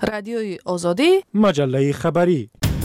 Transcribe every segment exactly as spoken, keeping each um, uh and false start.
رادیوی آزادی، مجله خبری.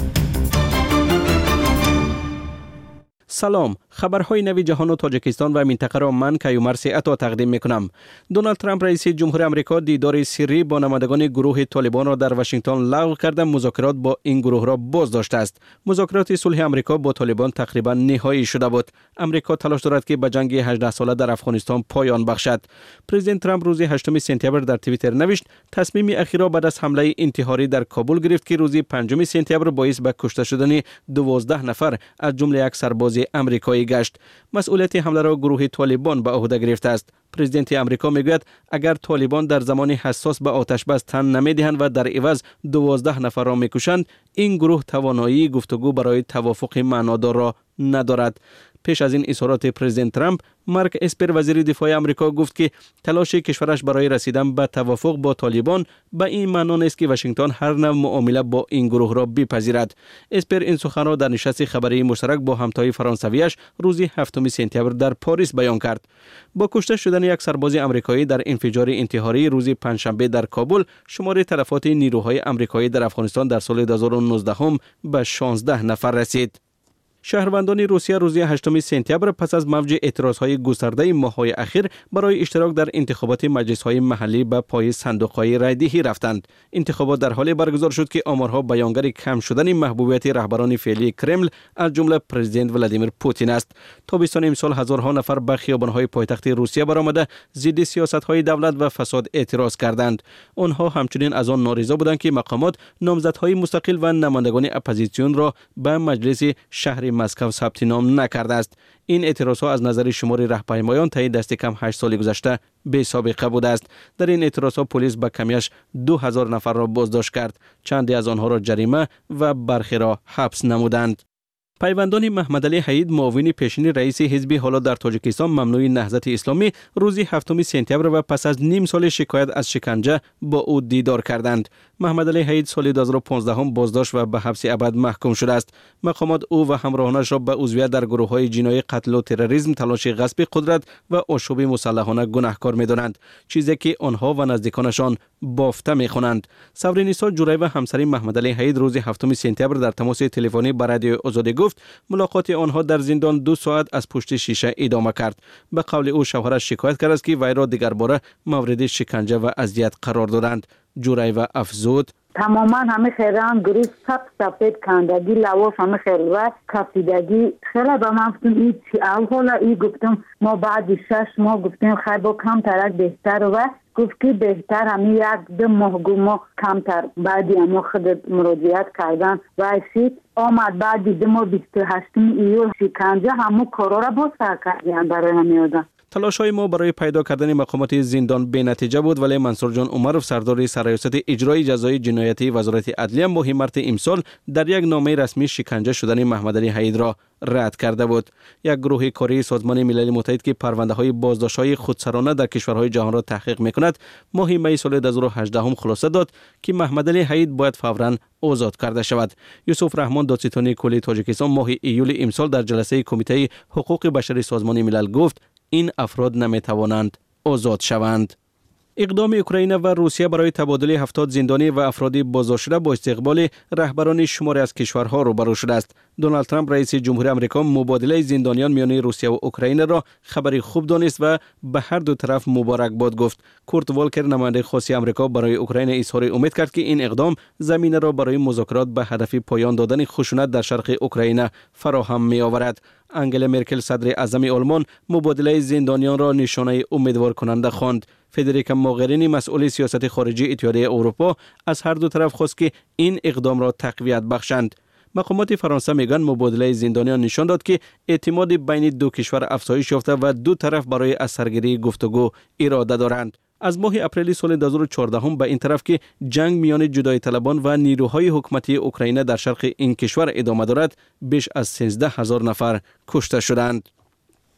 سلام، خبرهای نوی جهان و تاجیکستان و منطقه را من کیومرث عطا تقدیم میکنم. دونالد ترامپ رئیس جمهور آمریکا دیدار سری با نمایندگان گروه طالبان را در واشنگتن لغو کرده مذاکرات با این گروه را باز داشته است. مذاکرات صلح آمریکا با طالبان تقریبا نهایی شده بود. آمریکا تلاش دارد که به جنگ هجده ساله در افغانستان پایان بخشد. پرزیدنت ترامپ روز هشتم سپتامبر در توییتر نوشت تصمیم اخیر بعد از حمله انتحاری در کابل گرفت که روز پنجم سپتامبر باعث به کشته شدن دوازده نفر از جمله یک سرباز امریکایی گشت. مسئولیت حمله را گروه طالبان به عهده گرفته است. پرزیدنت آمریکا میگوید اگر طالبان در زمان حساس به آتش بس تن نمیدهند و در عوض دوازده نفر را میکشند، این گروه توانایی گفتگو برای توافق معنادار را ندارد. پیش از این اظهارات پرزیدنت ترامپ، مارک اسپر وزیر دفاع آمریکا گفت که تلاش کشورش برای رسیدن به توافق با طالبان به این معنا نیست که واشنگتن هر نوع معامله با این گروه را بپذیرد. اسپر این سخن را در نشست خبری مشترک با همتای فرانسویش روز هفتم سپتامبر در پاریس بیان کرد. با کشته شدن یک سرباز آمریکایی در انفجار انتحاری روز پنجشنبه در کابل، شمار تلفات نیروهای آمریکایی در افغانستان در سال دو هزار و نوزده به شانزده نفر رسید. شهروندان روسیه روز هشتم سپتامبر پس از موج اعتراضهای گسترده ماه‌های اخیر برای اشتراک در انتخابات مجلس‌های محلی به پای صندوق‌های رایدهی رفتند. انتخابات در حالی برگزار شد که آمارها بیانگر کم شدن محبوبیت رهبران فعلی کرمل از جمله پرزیدنت ولادیمیر پوتین است. تابستان امسال هزارها نفر به خیابان‌های پایتخت روسیه برآمده ضد سیاست‌های دولت و فساد اعتراض کردند. آنها همچنین از آن نارضا بودند که مقامات نامزدهای مستقل و نمایندگان اپوزیسیون را به مجلس شهر مسکو ثبت نام نکرده است. این اعتراضها از نظر شمار راهپیمایان طی دست کم هشت سال گذشته بی سابقه بوده است. در این اعتراضها پلیس به کمیش دو هزار نفر را بازداشت کرد. چندی از آنها را جریمه و برخی را حبس نمودند. پیوندان محمد علی حید معاون پیشین رئیس حزب حالا در تاجیکستان ممنوع نهضت اسلامی روز هفتم سپتامبر و پس از نیم سال شکایت از شکنجه با او دیدار کردند. محمد علی حید سال دو هزار و پانزده بازداشت و به حبس ابد محکوم شده است. مقامات او و همراهانش را به عضویت در گروه‌های جنایی قتل و تروریسم، تلاش غصب قدرت و آشوب مسلحانه گناهکار می‌دانند، چیزی که آنها و نزدیکانشان بافته می‌خوانند. صبرنیسا جوری و همسر محمد علی حید روز هفتم سپتامبر در تماس تلفنی با رادیو آزادی گفت ملاقات آنها در زندان دو ساعت از پشت شیشه ادامه کرد. به قول او شوهرش شکایت کرد که وی را دیگر باره مورد شکنجه و اذیت قرار دادند. جوری و افزود تماما همه خیران گریز سب سپید کندگی لواف همه خیل و کفیدگی خیلی به من گفتم این چی حالا ای گفتم ما بعد شش ماه گفتیم خیلی با کم ترک بهتر و گفت که بهتر همه یک دو ماه گو کمتر بعدی اما خود مراجعت کردن و ایشید آمد بعد دیدم ما بیست و هشتم ایول شکنجه همه کارا را باز کردن برای همه آدم. تلاش های ما برای پیدا کردن مقامات زندان به نتیجه بود، ولی منصور جان عمرов سردار سرایست اجرای جزای جنایتی وزارت عدلیه ماه مارس امسال در یک نامه رسمی شکنجه شدن محمد علی حید را رد کرده بود. یک گروه کاری سازمان ملل متحد که پرونده های بازداشت های خودسرانه در کشورهای جهان را تحقیق میکند ماه می سال دو هزار و هجده خلاصه داد که محمد علی حید باید فوراً آزاد کرده شود. یوسف رحمان دادستان کلی تاجیکستان ماه ایول امسال در جلسه کمیته حقوق بشر سازمان ملل گفت این افراد نمیتوانند آزاد شوند. اقدام اوکراین و روسیه برای تبادل هفتاد زندانی و افراد بازداشت شده با استقبال رهبران شماری از کشورها روبرو شده است. دونالد ترامپ رئیس جمهور آمریکا مبادله زندانیان میان روسیه و اوکراین را خبری خوب دانست و به هر دو طرف مبارکباد گفت. کورت والکر نماینده خاص آمریکا برای اوکراین اظهار امید کرد که این اقدام زمینه را برای مذاکرات به هدف پایان دادن خشونت در شرق اوکراین فراهم می آورد. انگلا مرکل صدر اعظم آلمان مبادله زندانیان را نشانه امیدوار کننده خواند. فدریکا موغرینی مسئول سیاست خارجی اتحادیه اروپا از هر دو طرف خواست که این اقدام را تقویت بخشند. مقامات فرانسه میگن مبادله زندانیان نشان داد که اعتماد بین دو کشور افزایش یافته و دو طرف برای از سرگیری گفتگو اراده دارند. از ماه اپریل سال دو هزار و چهارده به این طرف که جنگ میان جدای طلبان و نیروهای حکومتی اوکراین در شرق این کشور ادامه دارد، بیش از سیزده هزار نفر کشته شدند.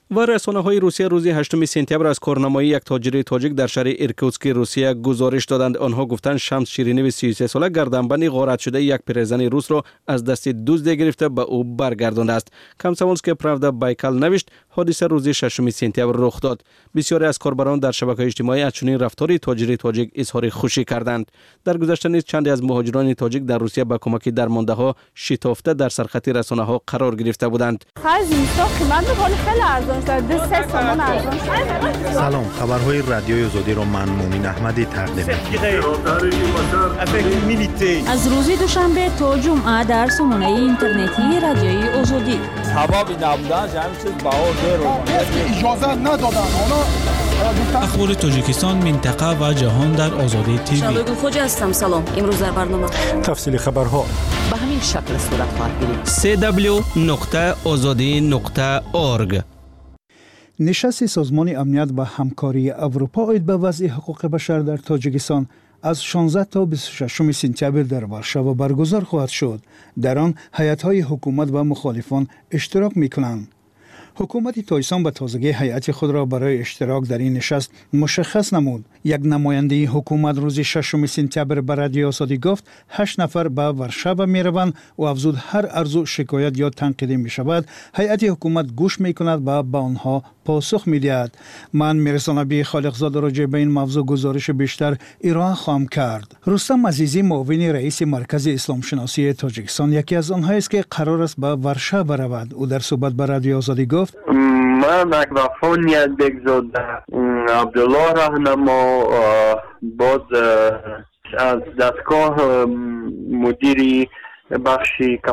و رسانه‌های روسیه روز هشتم سپتامبر از کارنمایی یک تاجر تاجیک در شهر ایرکوتسک روسیه گزارش دادند. آنها گفتند شمس شیرینوی سی و سه ساله گردنبند غارت شده یک پیرزن روس را از دست دزد گرفته به او برگردانده است. کامسомольская правда بایکال نوشت حادثه روز ششم سپتامبر رخ داد. بسیاری از کاربران در شبکه‌های اجتماعی از چنین رفتار تاجر تاجیک اظهار خوشی کردند. در گذشته نیز چندی از مهاجران تاجیک در روسیه به کمک درمانده‌ها شتافته در سرخط رسانه‌ها قرار گرفته بودند. سلام، خبرهای رادیوی آزادی را من مومن احمدی تقدیم می‌کنم. از روز دوشنبه تا جمعه در سامانه اینترنتی رادیوی آزادی. حبابی نبودن جمع چیز باور دارم. اجازه ندادن. اخبار تاجیکستان، منطقه و جهان در آزادی تیوی. شبگون خوجا هستم. سلام. امروز در برنامه تفصیل خبرها به همین شکل صورت خواهد گرفت. سی دبلیو نقطه آزادی نقطه اورگ. نشست سازمان امنیت و همکاری اروپا عاید به وضع حقوق بشر در تاجیکستان از شانزده تا بیست و شش سپتامبر در وارشاوا برگزار خواهد شد. در آن هیئت‌های حکومت و مخالفان اشتراک می‌کنند. حکومت تایسان به تازگی هیئت خود را برای اشتراک در این نشست مشخص نمود. یک نماینده حکومت روز ششم سپتامبر به رادیو آزادی گفت هشت نفر به وارشاوا میروند و افزود هر عرض و شکایت یا تنقیدی می شود هیئت حکومت گوش می کند و به آنها پاسخ می دهد. من میرسانه بی خالقزاد راجع به این موضوع گزارش بیشتر ارائه خواهم کرد. رستم عزیزی معاون رئیس مرکز اسلام شناسی تاجیکستان یکی از آنها است که قرار است به وارشاوا برود. او در صحبت با رادیو آزادی گفت من اکرافون نیازبگ زاده عبدالله راهنما باز از دستگاه مدیری بخش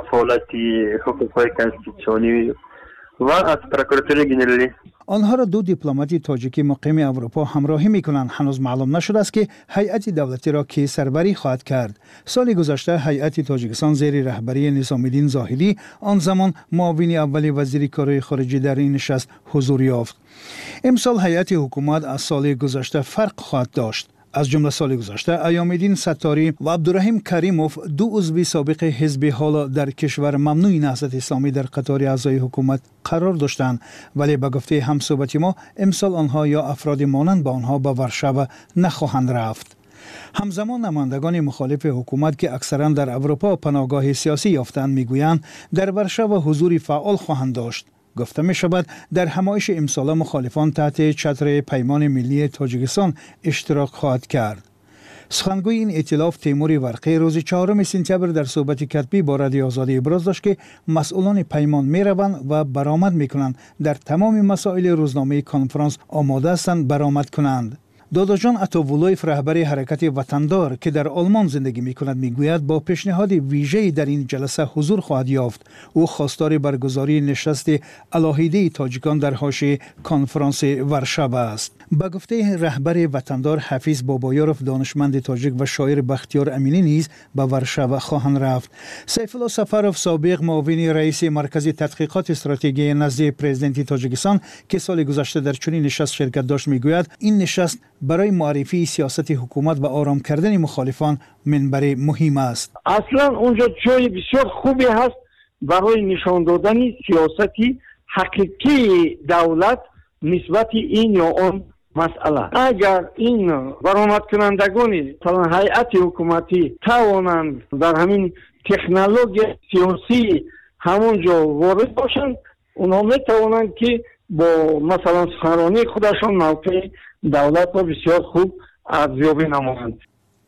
کفالتی حقوق کنستیتوسیونی و از پروکراتوری جنرالی. آنها را دو دیپلماتی تاجیکی مقیم اروپا همراهی می‌کنند. هنوز معلوم نشده است که هیئت دولتی را کی سربری خواهد کرد. سال گذشته هیئت تاجیکستان زیر رهبری نظام‌الدین زاهدی آن زمان معاون اول وزیر کارهای خارجه در این نشست حضور یافت. امسال هیئت حکومت از سال گذشته فرق خواهد داشت. از جمله سال گذشته ایام‌الدین ستاری و عبدالرحیم کریموف دو عضو سابق حزب حالا در کشور ممنوع نهضت اسلامی در قطار اعضای حکومت قرار داشتند، ولی به گفته همصحبت ما امسال آنها یا افراد مانند با آنها به وارشاوا نخواهند رفت. همزمان نمایندگان مخالف حکومت که اکثرا در اروپا پناهگاه سیاسی یافتند میگویند در وارشاوا حضور فعال خواهند داشت. گفته می شود در همایش امسال مخالفان تحت چتر پیمان ملی تاجیکستان اشتراک خواهد کرد. سخنگوی این ائتلاف تیمور ورقی روز چهارم سپتامبر در صحبت کتبی با رادیو آزادی ابراز داشت که مسئولان پیمان می روند و برآمد می کنند در تمام مسائل روزنامه کنفرانس آماده هستند برآمد کنند. داداجان عطاولایف رهبر حرکت وطندار که در آلمان زندگی می کند می گوید با پیشنهاد ویژه‌ای در این جلسه حضور خواهد یافت. او خواستار برگزاری نشست علاهیده تاجیکان در حاشیه کنفرانس وارشاوا است. به گفته رهبر وطندار حفیظ بابایارف دانشمند تاجیک و شاعر بختیار امینی نیز به وارشاوا خواهند رفت. سیف الله سفرов سابق معاون رئیس مرکز تحقیقات استراتژی نزد پرزیدنت تاجیکستان که سال گذشته در چنین نشست شرکت داشت میگوید این نشست برای معرفی سیاست حکومت و آرام کردن مخالفان منبر مهم است. اصلا اونجا جای بسیار خوبی هست برای نشان دادن سیاستی حقیقی دولت نسبت این یا آن مسئله. اگر این برآمد کنندگان مثلا هیئت حکومتی توانند در همین تکنولوژی سیاسی همونجا وارد باشند، اونها می توانند که با مثلا سخنرانی خودشان موقع دولت را بسیار خوب ارزیابی نمایند.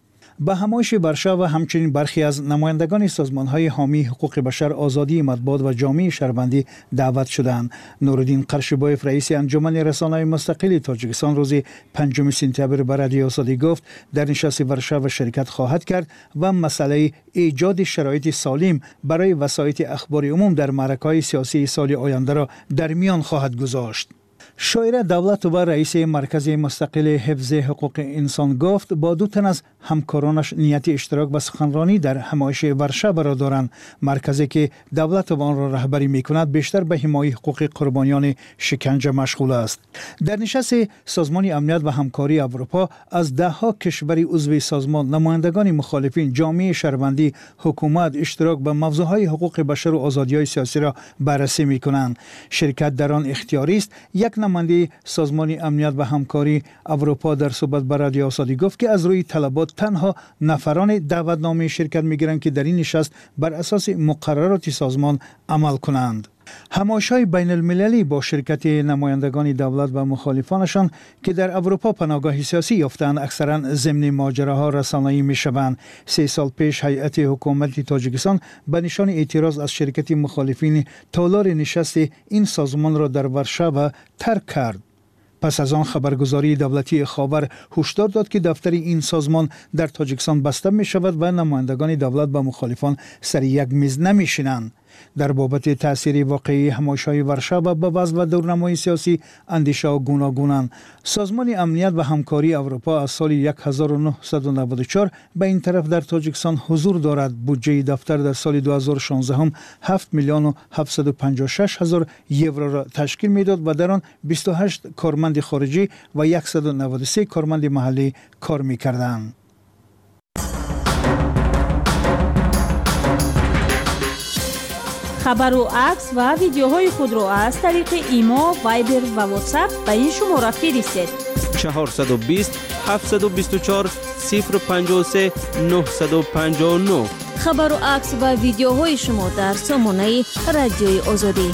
به همایش وارشاوا همچنین برخی از نمایندگان سازمان‌های حامی حقوق بشر، آزادی مطبوعات و جامعه شهروندی دعوت شدند. نورالدین قرشبایف رئیس انجمن رسانه‌های مستقل تاجیکستان روز پنجم سپتامبر به رادیو آزادی گفت در نشست وارشاوا شرکت خواهد کرد و مسئله ایجاد شرایط سالم برای وسایط اخبار عموم در معرکه‌های سیاسی سال آینده را در میان خواهد گذاشت. شاعره دولت و رئیس مرکز مستقل حفظ حقوق انسان گفت با دو تن از همکارانش نیت اشتراک و سخنرانی در همایش ورشب را دارند. مرکزی که دولت و آن را رهبری میکند بیشتر به حمایت حقوق قربانیان شکنجه مشغول است. در نشست سازمان امنیت و همکاری اروپا از ده ها کشور عضو سازمان نمایندگان مخالفین، جامعه شهروندی، حکومت اشتراک به موضوعهای حقوق بشر و آزادی‌های سیاسی را بررسی میکنند. شرکت در آن اختیاری است. یک نماینده سازمان امنیت و همکاری اروپا در صحبت با رادیو آزادی گفت که از روی طلبات تنها نفران دعوتنامه شرکت میگیرند که در این نشست بر اساس مقررات سازمان عمل کنند. همایش‌های بین المللی با شرکت نمایندگان دولت و مخالفانشان که در اروپا پناهگاه سیاسی یافتند اکثرا ضمن ماجراها رسانه‌ای می‌شوند. سه سال پیش هیئت حکومت تاجیکستان به نشان اعتراض از شرکت مخالفین تالار نشست این سازمان را در ورشب ترک کرد. پس از آن خبرگزاری دولتی خاور هشدار داد که دفتر این سازمان در تاجیکستان بسته می شود و نمایندگان دولت با مخالفان سر یک میز نمی شینند. در بابت تأثیر واقعی همایش‌های ورشب به وضع و دورنمای سیاسی اندیشه و گوناگونند. سازمان امنیت و همکاری اروپا از سال هزار و نهصد و نود و چهار به این طرف در تاجیکستان حضور دارد. بودجه دفتر در سال دو هزار و شانزده هم هفت میلیون و هفتصد و پنجاه و شش هزار یورو را تشکیل میداد و در آن بیست و هشت کارمند خارجی و صد و نود و سه کارمند محلی کار می‌کردند. خبر و عکس و ویدیوهای خود را از طریق ایما، وایبر و واتساپ به این شماره فرستید. چهارصد و بیست هفتصد و بیست و چهار صفر پنجاه و سه نهصد و پنجاه و نه. خبر و عکس و ویدیوهای شما در سامانه رادیوی آزادی.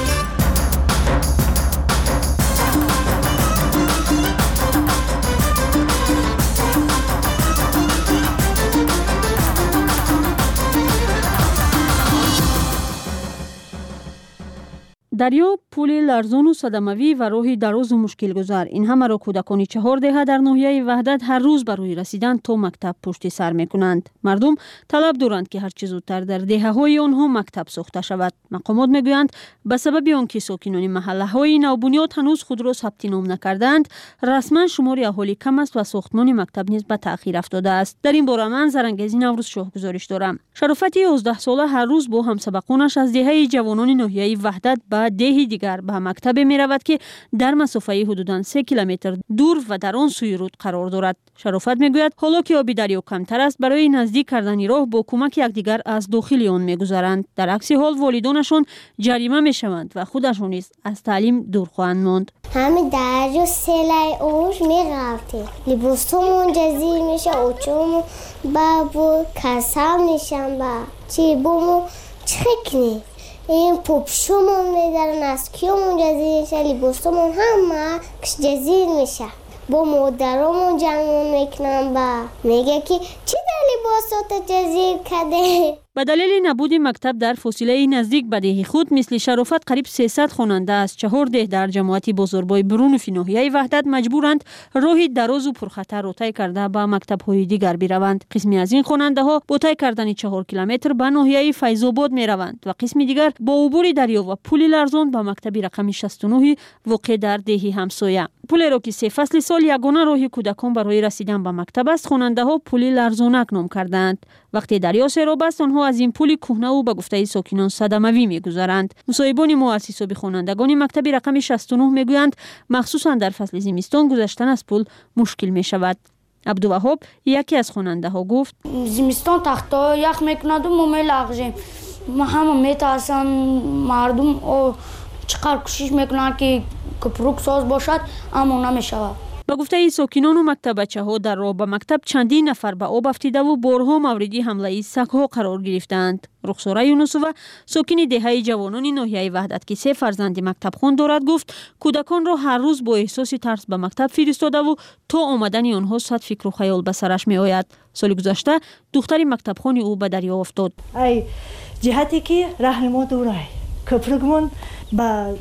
дарё пули ларзону садамавӣ ва роҳи дарозу мушкилгузар ин ҳамаро кӯдакони чаҳор деҳа дар ноҳияи ваҳдат ҳар рӯз барои расидан то мактаб пушти сар мекунанд. мардум талаб доранд ки ҳарчи зудтар дар деҳаҳои онҳо мактаб сохта шавад. мақомот мегӯянд ба сабаби он ки сокинони маҳаллаҳои навбунёд ҳанӯз худро сабти ном накардаанд, расман шумори аҳолӣ кам аст ва сохтмони мактаб низ ба таъхир афтодааст. дар ин бора ман зарангези наврӯзшоҳ гузориш дорам. шарофати ёздаҳсола ҳар рӯз бо ҳамсабақонаш аз деҳаи ҷавонони ноҳияи ваҳдат ба деҳи дигар ба мактабе меравад ки дар масофаи ҳудудан се километр дур ва дар он сӯи руд қарор дорад. шарофат мегӯяд ҳоло ки оби дарё камтар аст, барои наздик кардани роҳ бо кӯмаки якдигар аз дохили он мегузаранд. дар акси ҳол волидонашон ҷарима мешаванд ва худашон низ аз таълим дур хоҳанд монд. ҳами дарё селай ош меғавте либосомон ҷазир меша очомон бабу касам мешанба чи бому чихекни این پوپشومون میدارن از کیومون جزیر میشه لیبوسمون همه کش جزیر میشه با مادرامون جنگون میکنن با میگه که چی در لباسات جزیر کده. به دلیل نبود مکتب در فاصله نزدیک به ده خود مثل شرافت قریب سیصد خواننده از چهار ده در جماعت بازاربای برونوف ناحیه وحدت مجبورند راهی دراز و پرخطر را طی کرده به مکتب‌های دیگر بروند. قسمی از این خواننده ها با طی کردن چهار کیلومتر به ناحیه فیض‌آباد میروند و قسمی دیگر با عبور دریا و پل لرزان به مکتب رقم شصت و نه واقع در ده همسایه. پل را که سه فصل سال یگانه راه کودکان برای رسیدن به مکتب است، خواننده ها پل لرزانک نام کردند. وقتی دریا سیراب است، آنها از این پل کهنه و به گفته ساکنان صدموی می‌گذرند. مصاحبان مؤسس و خوانندگان مکتب رقم شصت و نه میگویند مخصوصا در فصل زمستان گذشتن از پل مشکل می‌شود. عبدالوهاب یکی از خواننده ها گفت زمستان تختا یخ میکند و ما میلغزیم، ما همه میترسن مردم و چقدر کوشش میکنن که کپروک ساز باشد اما نمیشود. با گفته ساکنان و مکتب بچه ها در راه به مکتب چندین نفر به آب افتیده و بارها موردی حمله سگ‌ها قرار گرفتند. رخساره یونسووا ساکن دهه جوانان ناحیه وحدت که سه فرزند مکتب خوان دارد گفت کودکان را هر روز با احساس ترس به مکتب فرستاده و تا آمدن آنها صد فکر و خیال به سرش می آید. سال گذشته دختر مکتب خوان او به دریا افتاد. ای جهتی که رحل ما دوره کپرگمون با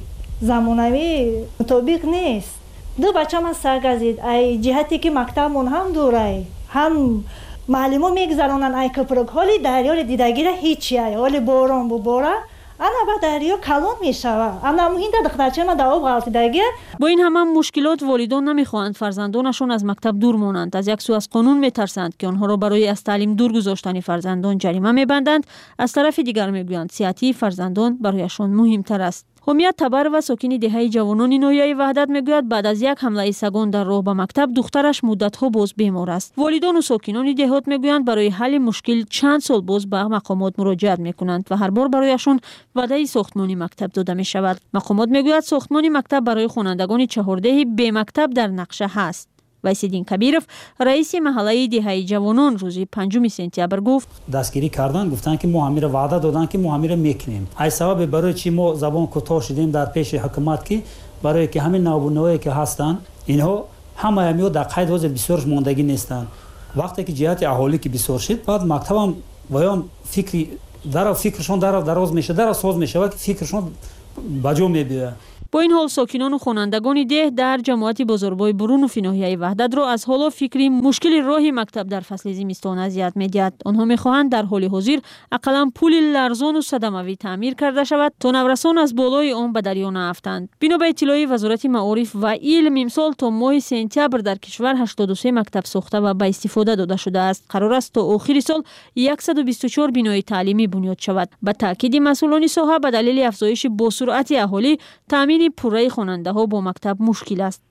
زمانوی مطابق نیست. دو بچه من سرگزید ای جهتی که مکتبمون هم دوره هم معلمو میگذرانن ای کپرک حالی دریا دیدگی را هیچی ای حالی باران بباره ана ба дарё калон мешава. Ана муҳинда духтарча ма давоб ғалтидагӣ. با این همه مشکلات والدان نمیخواهند فرزندانشان از مکتب دور مانند. از یک سو از قانون میترسند که آنها را برای از تعلیم دور گذاشتن فرزندان جریمه میبندند، از طرف دیگر میگویند صحت فرزندان برایشان مهمتر است. حمیت تبر و ساکن دهه جوانان ناحیه وحدت میگوید بعد از یک حمله سگان در راه به مکتب دخترش مدت‌ها باز بیمار است. والدان و ساکنان دهات میگویند برای حل مشکل چند سال باز به مقامات مراجعت میکنند و هر بار برایشان وعده ساختمان مکتب داده می شود. مقامات میگوید ساختمان مکتب برای خوانندگان چهارده به مکتب در نقشه هست. وایسیدین کبیرов رئیس محله دهه جوانان روز پنجم سپتامبر گفت دستگیری کردن گفتن که ما همین وعده دادن که ما همین میکنیم. ای سبب برای چی ما زبان کوتاه شدیم در پیش حکومت که برای که همین نابونوایی که هستن اینها همه همیو در قید وضع بسیارش ماندگی نیستن. وقتی که جهت اهالی که بسیار شد بعد مکتب هم ویان فکری در فکرشون در دراز میشه در ساز میشه و فکرشون بجا میبیه. با این حال ساکنان و خوانندگان ده در جماعت بازاربای برون و ناحیه وحدت را از حالا فکری مشکل راه مکتب در فصل زمستان اذیت می‌دهد. آنها می‌خواهند در حال حاضر اقلا پول لرزان و صدموی تعمیر کرده شود تا نورسان از بالای آن به دریا نیفتند. بنا به اطلاع وزارت معارف و علم امسال تا ماه سپتامبر در کشور هشتاد و سه مکتب ساخته و به استفاده داده شده است. قرار است تا آخر سال صد و بیست و چهار بنای تعلیمی بنیاد شود. به تاکید مسئولان ساحه به دلیل افزایش با سرعت اهالی تامین پوره خواننده ها با مکتب مشکل است.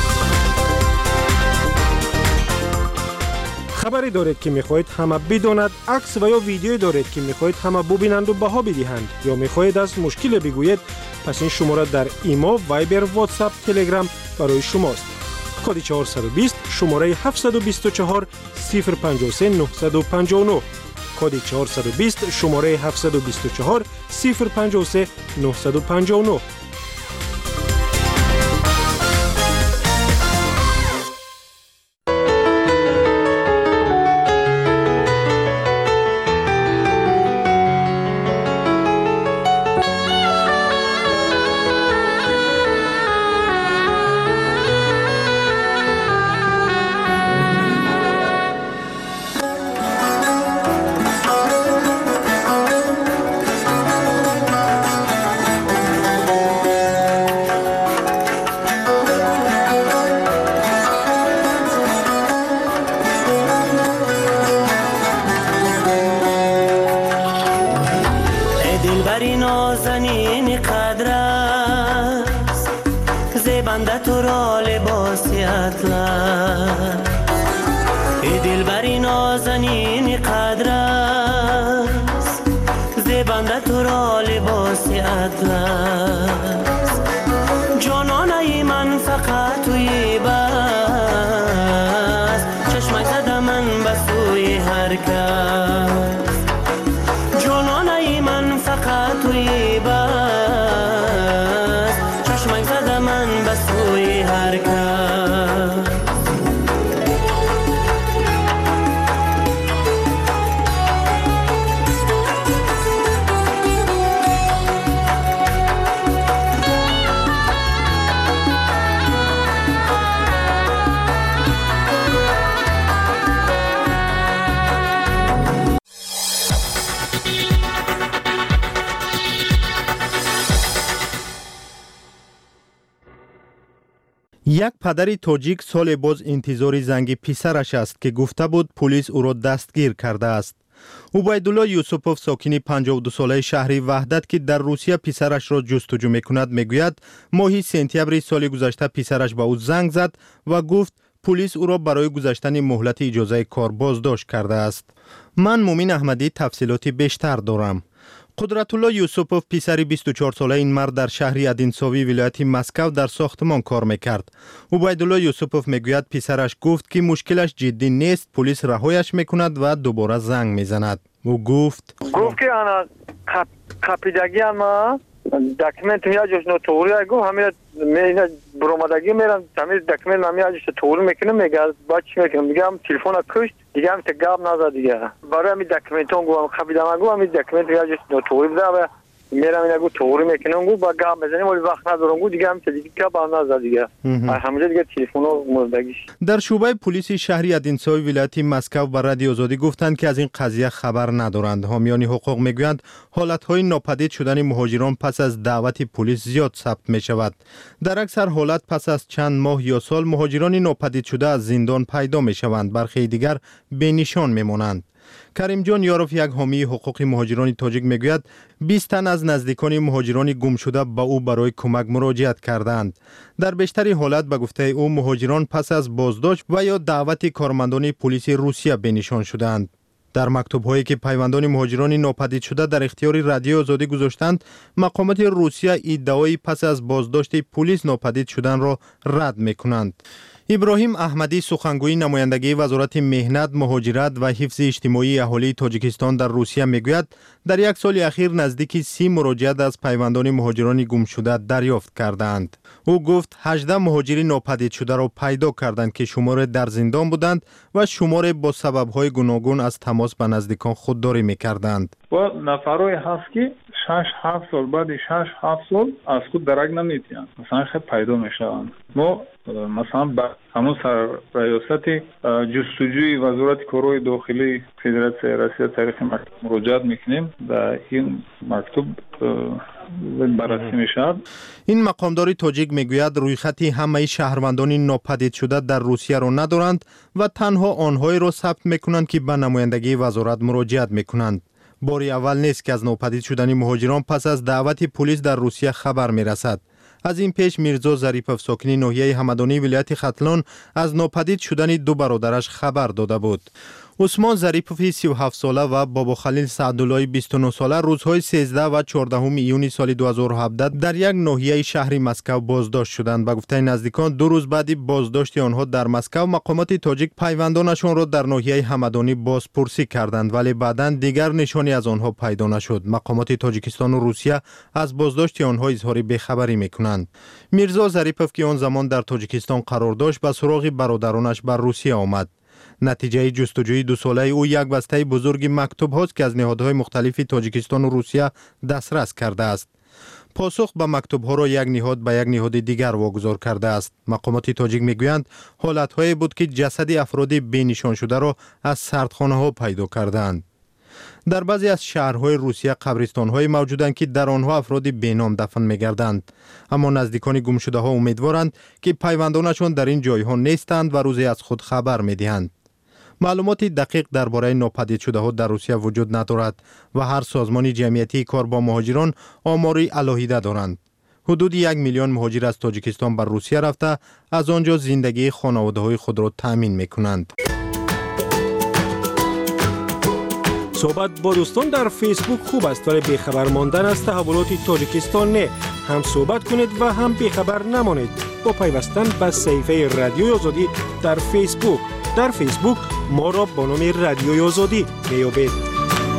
خبری دارید که میخواهید همه بداند، عکس و یا ویدیویی دارید که میخواهید همه ببینند و بها بدهند یا میخواهید از مشکل بگویید، پس این شماره در ایما، وایبر، واتساپ، تلگرام برای شماست. کد چهارصد و بیست شماره هفتصد و بیست و چهار صفر پنجاه و سه نهصد و پنجاه و نه. کد چهارصد و بیست شماره هفتصد و بیست و چهار صفر پنجاه و سه نهصد و پنجاه و نه. یک پدر تاجیک سال باز انتظار زنگ پسرش است که گفته بود پلیس او را دستگیر کرده است. عبیدالله یوسفوف ساکن پنجاه و دو ساله شهر وحدت که در روسیه پسرش را جستجو میکند میگوید ماه سپتامبر سال گذشته پسرش به او زنگ زد و گفت پلیس او را برای گذاشتن مهلت اجازه کار بازداشت کرده است. من مومین احمدی تفصیلات بیشتر دارم. قدرتالله یوسفوف پسر بیست و چهار ساله این مرد در شهر ادینسوی ولایت مسکو در ساختمان کار میکرد. عبیدالله یوسفوف میگوید پسرش گفت که مشکلش جدی نیست، پلیس رهایش میکند و دوباره زنگ میزند. او گفت گفت که انا کپیدگی اما دکمنت یا جوش نو توری گفت همین مینا برآمدگی میرم تمیز دکمنت نمی ازش توری میکنم میگه باچ میکنم میگم تلفن کشت دیگه هم تگاب نزد دیگه برای همین دکمنتون گفتم کپیدم گفتم همین دکمنت یا جوش نو توری بده و میرم اینو توری میکنم گو با گام بزنیم ولی وقت ندارم گو دیگه هم دیگه که با ناز دیگه همونجا دیگه تلفنو مردگیش. در شعبه پلیس شهری ادینسای ولایت مسکو به رادیو آزادی گفتند که از این قضیه خبر ندارند. حامیان حقوق میگویند حالت‌های ناپدید شدن مهاجران پس از دعوت پلیس زیاد ثبت می‌شود. در اکثر حالت پس از چند ماه یا سال مهاجران ناپدید شده از زندان پیدا می‌شوند، برخی دیگر بینشان می‌مانند. کریم جان یاروف یک حامی حقوق مهاجران تاجیک میگوید بیست تن از نزدیکان مهاجران گم شده به او برای کمک مراجعت کردند. در بیشتر حالات به گفته او مهاجران پس از بازداشت و یا دعوت کارمندان پلیس روسیه بنشان شدند. در مکتوب‌هایی که پیوندان مهاجران ناپدید شده در اختیار رادیو آزادی گذاشتند، مقامات روسیه ادعای پس از بازداشت پلیس ناپدید شدن را رد می‌کنند. ابراهیم احمدی سخنگوی نمایندگی وزارت مهنت، مهاجرت و حفظ اجتماعی اهالی تاجیکستان در روسیه میگوید در یک سال اخیر نزدیک سی مراجعت از پیوندان مهاجران گم شده دریافت کردند. او گفت هجده مهاجر ناپدید شده را پیدا کردند که شمار در زندان بودند و شمار با سبب‌های گوناگون از تماس به نزدیکان خودداری می‌کردند. و نفرای هست که شش هفت سال بعد شش هفت سال از خود درک نمیتونن مثلا خیلی پیدا میشوند. ما مثلا با همون سر ریاست جستجوی وزارت کارهای داخلی فدراسیون روسیه طریق مکتوب مراجعت میکنیم و این مکتوب بررسی میشد. این مقامدار تاجیک میگوید رویخطی همه شهروندان ناپدید شده در روسیه را ندارند و تنها آنهایی را ثبت میکنند که به نمایندگی وزارت مراجعت میکنند. باری اول نیست که از ناپدید شدن مهاجران پس از دعوت پلیس در روسیه خبر میرسد. از این پیش میرزا ظریفوف ساکنی ناحیه همدانی ولایت ختلان از ناپدید شدن دو برادرش خبر داده بود. عثمان ظریفوف سی و هفت ساله و بابا خلیل سعدالله بیست و نه ساله روزهای سیزده و چهارده ایون سال دو هزار و هفده در یک ناحیه شهر مسکو بازداشت شدند. به گفته نزدیکان دو روز بعد بازداشت آنها در مسکو مقامات تاجیک پیوندانشان را در ناحیه همدانی بازپرسی کردند ولی بعداً دیگر نشانی از آنها پیدا نشد. مقامات تاجیکستان و روسیه از بازداشت آنها اظهار بی‌خبری میکنند. میرزا ظریفوف که آن زمان در تاجیکستان قرار داشت به سراغ برادرانش بر روسیه آمد. نتیجه جستجوی دو ساله او یک بسته بزرگ مکتوب هاست که از نهادهای مختلف تاجیکستان و روسیه دسترس کرده است. پاسخ به مکتوب ها را یک نهاد به یک نهاد دیگر واگذار کرده است. مقامات تاجیک میگویند حالت‌هایی بود که جسد افراد بینشان شده را از سردخانه ها پیدا کردند. در بعضی از شهرهای روسیه قبرستان‌های موجودند که در آنها افراد بینام دفن می‌گردند، اما نزدیکان گمشده‌ها امیدوارند که پیوندانشان در این جای‌ها نیستند و روزی از خود خبر می‌دهند. معلومات دقیق درباره ناپدید شده‌ها در روسیه وجود ندارد و هر سازمان جمعیتی کار با مهاجران آماری علاهیده دارند. حدود یک میلیون مهاجر از تاجیکستان بر روسیه رفته از آنجا زندگی خانواده‌های خود را تامین می‌کنند. صحبت با دوستان در فیسبوک خوب است ولی بیخبر ماندن از تحولات تاجیکستان نه. هم صحبت کنید و هم بیخبر نمانید با پیوستن به صفحه رادیوی آزادی در فیسبوک. در فیسبوک ما را با نام رادیوی آزادی میابید.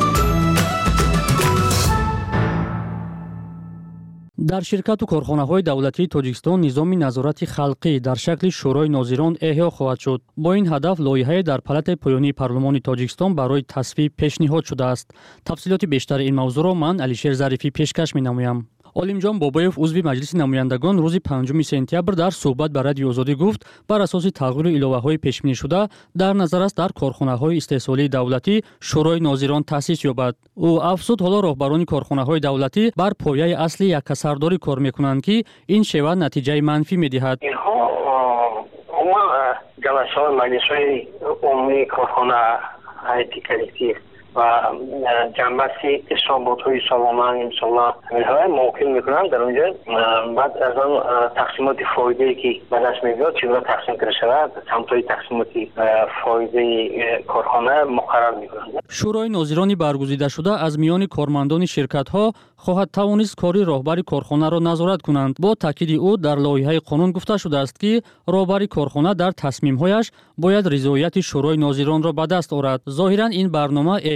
در شرکت و کارخانه‌های دولتی تاجیکستان نظام نظارت خلقی در شکل شورای ناظران احیا خواهد شد. با این هدف لایحه در پالات پایانی پارلمان تاجیکستان برای تصویب پیشنهاد شده است. تفصیلات بیشتر این موضوع را من علیشیر ظریفی پیشکش می‌نمایم. عالمجان بابایف عضو مجلس نمایندگان روز پنجم سپتامبر در صحبت با رادیو آزادی گفت بر اساس تغییر الهه‌های پیش‌بینی شده در نظر است در کارخانه‌های استحصالی دولتی شورای ناظران تأسیس یابد. او افزود حالا راهبران کارخانه‌های دولتی بر پایه اصلی یک کسرداری کار می‌کنند که این شیوه نتیجه منفی می‌دهد. اینها عموما جلسات مجلس‌های عمومی کارخانه هیئت کلکتیو و جنبه اصابت‌های سالانه انشالله همین‌ها موکل می‌کنند در اونجا بعد از آن تقسیمات فایده‌ای که به دست میاد چگونه تقسیم کنه شود سمت‌های تقسیمات فایده کارخانه مقرر می‌کنند. شورای ناظران برگزیده شده از میان کارمندان شرکت‌ها خواهد توانست کاری راهبر کارخانه را نظارت کنند. با تاکید او در لایحه قانون گفته شده است که راهبر کارخانه در تصمیم‌هایش باید رضایت شورای ناظران را به دست آورد. ظاهراً این برنامه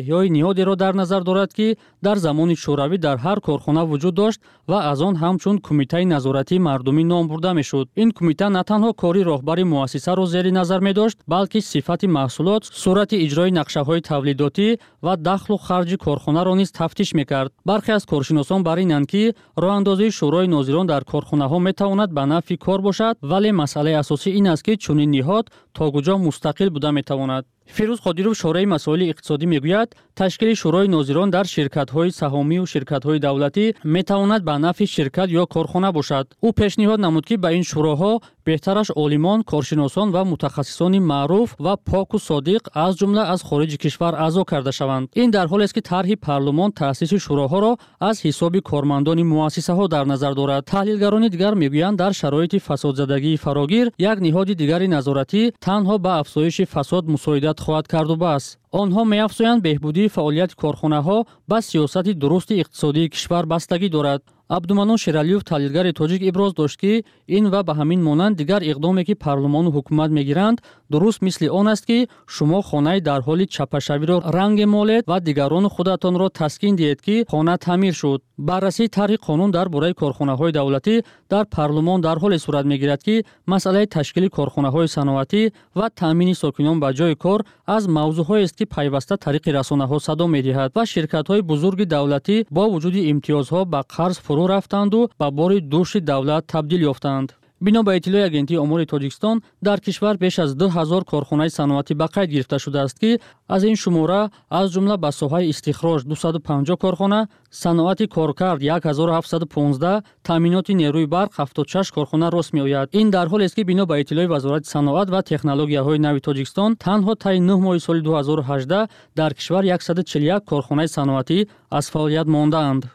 احیای نیادی را در نظر دارد که در زمان شوروی در هر کارخانه وجود داشت و از آن همچون کمیته نظارتی مردمی نام برده میشد. این کمیته نه تنها کاری راهبری مؤسسه را زیر نظر می داشت، بلکه صفت محصولات، صورت اجرای نقشه های تولیداتی و دخل و خرج کارخانه را نیز تفتیش میکرد. برخی از کارشناسان بر اینند که راه اندازی شورای ناظران در کارخانه ها می تواند به نفع کار باشد، ولی مسئله اساسی این است که چنین نهاد تا کجا مستقل بوده می تواند. فیروز قادیرов شورای مسائل اقتصادی میگوید تشکیل شورای ناظران در شرکت‌های سهامی و شرکت‌های دولتی میتواند به نفع شرکت یا کارخانه باشد. او پیشنهاد نمود که به این شوراها بهترش عالمان، کارشناسان و متخصصان معروف و پاک و صادق از جمله از خارج کشور اعضا کرده شوند. این در حالی است که طرح پارلمان تأسیس شوراها را از حساب کارمندان مؤسسه ها در نظر دارد. تحلیلگران دیگر میگویند در شرایط فسادزدگی فراگیر یک نهاد دیگری نظارتی تنها به افزایش فساد مساعدت خواهد کرد و بس. آنها می‌افزایند بهبودی فعالیت کارخانه‌ها با سیاست درست اقتصادی کشور بستگی دارد. عبدالمنان شیرالیوف تحلیلگر تاجیک ابراز داشت که این و به همین مانند دیگر اقدامی که پارلمان و حکومت میگیرند درست مثل آن است که شما خانه در حال چپشوی را رنگ مالید و دیگران خودتان را تسکین دهید که خانه تعمیر شد. بررسی طرح قانون درباره کارخانه‌های دولتی در پارلمان در حال صورت میگیرد که مسئله تشکیل کارخانه‌های صنعتی و تامین ساکنان به جای کار از موضوع‌هایی است که پیوسته طریق رسانه‌ها صدا می‌دهد و شرکت‌های بزرگ دولتی با وجود امتیازها به قرض فرو رفتند و به بار دوش دولت تبدیل یافتند. بنا به اطلاع اگنتی امور تاجیکستان در کشور بیش از دو هزار کارخانه صنعتی به قید گرفته شده است که از این شماره از جمله به ساحه استخراج دویست و پنجاه کارخانه، صنعت کارکرد یک هزار و هفتصد و پانزده، تامینات نیروی برق هفتاد و شش کارخانه راست می‌آید. این در حالی است که بنا به اطلاع وزارت صنعت و تکنولوژی‌های نو تاجیکستان تنها طی نه ماه سال دو هزار و هجده در کشور صد و چهل و یک کارخانه صنعتی از فعالیت مانده‌اند.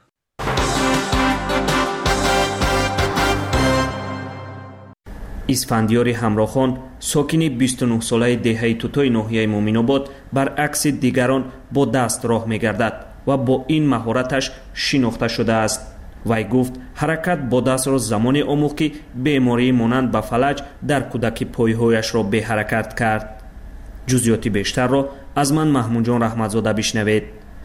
اسفندیار همراخان ساکن بیست و نه ساله دهه توتوی ناحیه مومن‌آباد برعکس دیگران با دست راه می‌گردد و با این مهارتش شناخته شده است. وی گفت حرکت با دست را زمانی آموخت که بیماری مانند به فلج در کودکی پایهایش را به حرکت کرد. جزئیات بیشتر را از من محمود جان رحمتزاده بشنوید.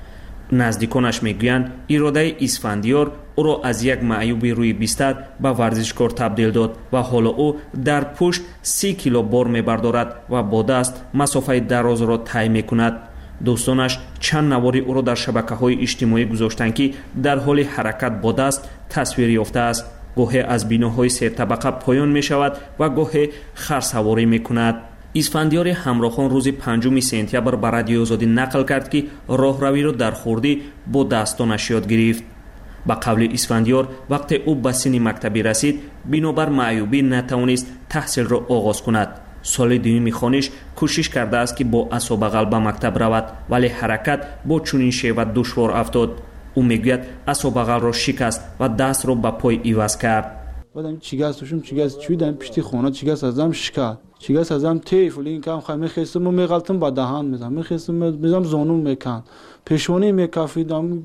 نزدیکانش میگویند اراده اسفندیار او را از یک معیوب روی بستر به ورزشکار تبدیل داد و حالا او در پشت سی کیلو بار میبردارد و با دست مسافه دراز را طی میکند. دوستانش چند نواری او را در شبکه‌های اجتماعی گذاشتند که در حال حرکت با دست تصویر یافته است. گاهی از بیناهای سه طبقه پایان میشود و گاهی خرسواری میکند. اسفندیار همراخان روز پنجم سپتامبر به رادیو آزادی نقل کرد که راهروی را در خردی با دستانش یاد گرفت. با قول اسفندیار وقتی او به سن مکتبی رسید بنابر معیوبی نتوانست تحصیل را آغاز کند. سال دوم خوانش کوشش کرده است که با عصا بغل به مکتب رود، ولی حرکت با چنین شیوه دشوار افتاد. او میگوید عصا بغل را شکست و دست را به پای عوض کرد. بعدم چیگاست توشم چیگاست چویدم پشتی خانه چیگاست ازم شکست چیگاست ازم تیف ولی کم خواهی میخیستم و میغلطم با دهان میزم میخیستم میزم زانون میکن پیشونی میکافیدم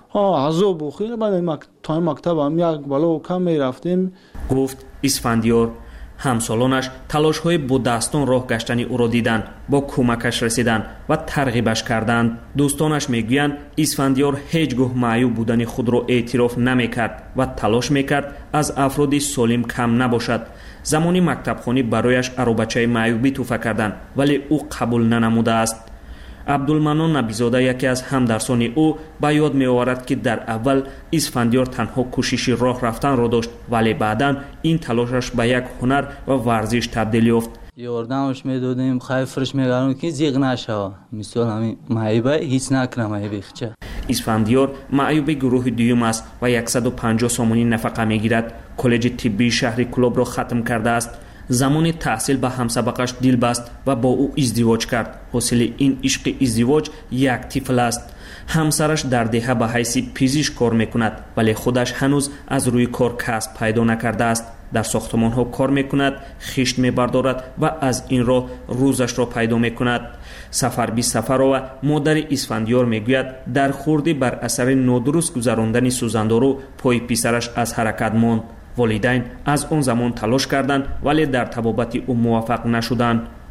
ها عذاب و خیلی بعد مک... تا مکتب هم یک بالا و کم میرفتیم. گفت اسفندیار. همسالانش تلاش های با دستان راه گشتنی او را دیدند، با کمکش رسیدند و ترغیبش کردند. دوستانش میگویند اسفندیار هیچگاه معیوب بودن خود را اعتراف نمیکرد و تلاش میکرد از افراد سالم کم نباشد. زمانی مکتبخانه برایش عروبچه معیوبی توفه کردند ولی او قبول ننموده است. عبدالمنان نبیزاده یکی از همدرسان او به یاد می‌آورد که در اول اسفندیار تنها کوشش راه رفتن را داشت ولی بعداً این تلاشش به یک هنر و ورزش تبدیل یافت. یاردمش میدادیم خیلی فرش میگردم که زیغ نشه مثلا همین معیوبه هیچ نکنه معیوبه خچه. اسفندیار معیوب گروه دوم است و صد و پنجاه سومانی نفقه میگیرد. کالج طبی شهر کلوب را ختم کرده است. زمان تحصیل به همسابقش دل بست و با او ازدواج کرد. حاصل این عشق ازدواج یک طفل است. همسرش در دهه به حیث پزشک کار میکند ولی خودش هنوز از روی کار کسب پیدا نکرده است. در ساختمان ها کار میکند، خشت میبردارد و از این راه روزش را پیدا میکند. سفر بی سفر و مادر اسفندیار میگوید در خردی بر اثر نادرست گذراندن سوزندارو پای پسرش از حرکت ماند. والدین از اون زمان تلاش کردند ولی در طبابت او موفق نشدند.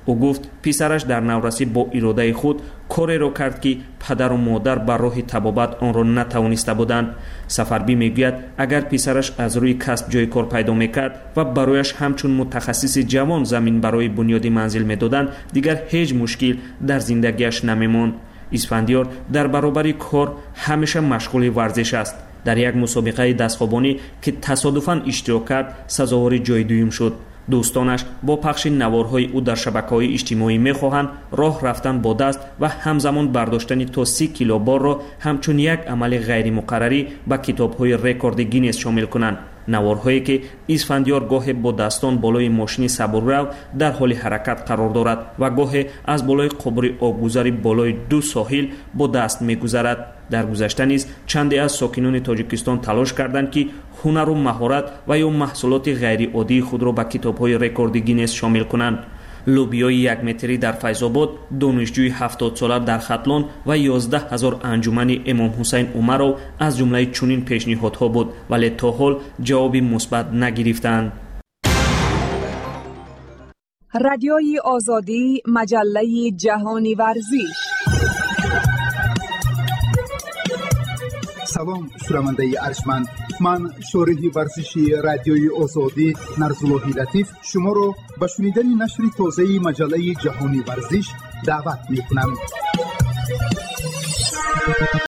ӯ гуфт писараш дар наврасӣ бо иродаи худ кореро кард ки падару модар ба роҳи табобат онро натавониста буданд. Сафарбӣ мегӯяд агар писараш аз рӯи касб ҷойи кор пайдо мекард ва барояш ҳамчун мутахассиси ҷавон замин барои бунёди манзил медоданд, дигар ҳеҷ мушкил дар зиндагиаш намемонд. Исфандиёр дар баробари кор ҳамеша машғули варзиш аст. дар як мусобиқаи дастхобонӣ ки тасодуфан иштирок кард, сазовори ҷои дуюм шуд. дӯстонаш бо пахши наворҳои ӯ дар шабакаҳои иҷтимоӣ мехоҳанд роҳ рафтан бо даст ва ҳамзамон бардоштани то си кило борро ҳамчун як амали ғайримуқаррарӣ ба китобҳои рекорди Гиннес шомил кунанд. наворҳое ки Исфандиёр гоҳе бо дастон болои мошини сабуррав дар ҳоли ҳаракат қарор дорад ва гоҳе аз болои қубури обгузари болои ду соҳил бо даст мегузарад. дар гузашта низ чанде аз сокинони Тоҷикистон талош карданд ки ҳунару маҳорат ва ё маҳсулоти ғайриоддии худро ба китобҳои рекорди Гиннес шомил кунанд. лӯбиёи якметрӣ дар Файзобод, донишҷӯи ҳафтодсола дар Хатлон ва ёздаҳ ҳазор анҷумани Эмом Ҳусайн Умаров аз ҷумлаи чунин пешниҳодҳо буд, вале то ҳол ҷавоби мусбат нагирифтанд. радиои озодӣ, маҷаллаи ҷаҳони варзиш. салом шунавандаи арҷманд, ман шориҳи варзиши радиои озодӣ Нарзуллоҳи Латиф шуморо ба шунидани нашри тозаи маҷаллаи ҷаҳони варзиш даъват мекунам.